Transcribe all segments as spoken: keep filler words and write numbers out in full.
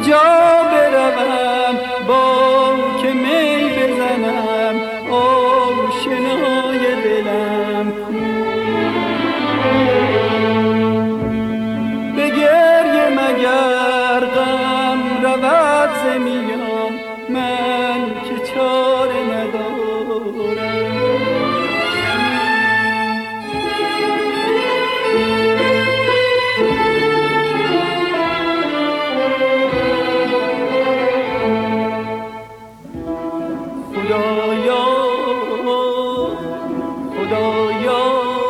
کجا بروم با که می بزنم آشنای دلم کو به گریه مگر غم رود ز میان من که چاره ندارم خدایا خدایا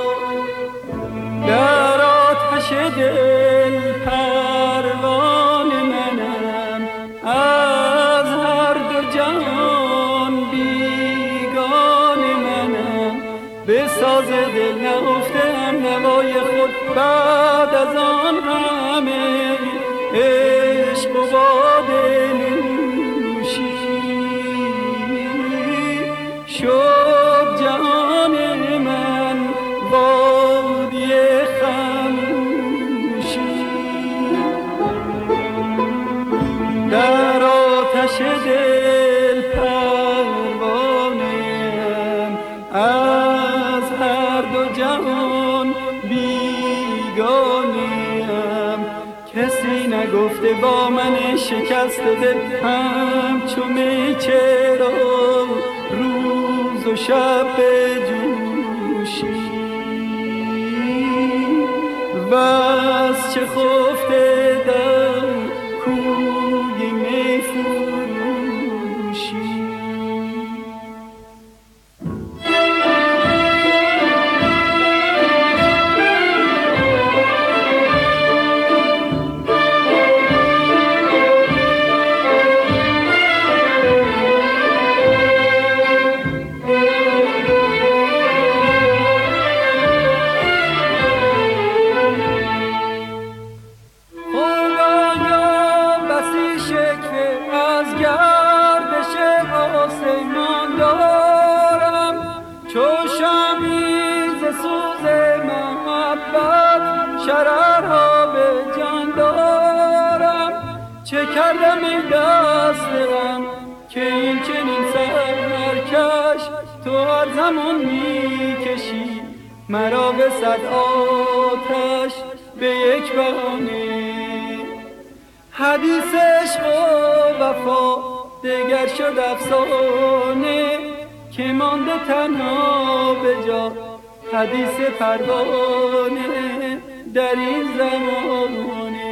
در آتش دل پروان منم از هر دو جهان بیگان منم به ساز دل نهفتم نوای خود بعد از آن همه عشق و باده نوشی شد جهان من وادی خموشی در آتش دل پروانه‌ام از هر دو جهان بیگانه‌ام کسی نگفته با من شکست دل همچو می چرا روز و شب بجوشی بس چه خفته در کوی می فروشی شررها به جان دارم چه کردم ای دست غم که این چنین سرکش تو هر زمان می کشی مرا به صد آتش به یک بهانه حدیث عشق و وفا دگر شد افسانه که مانده تنها به جا حدیث پروانه در این زمانه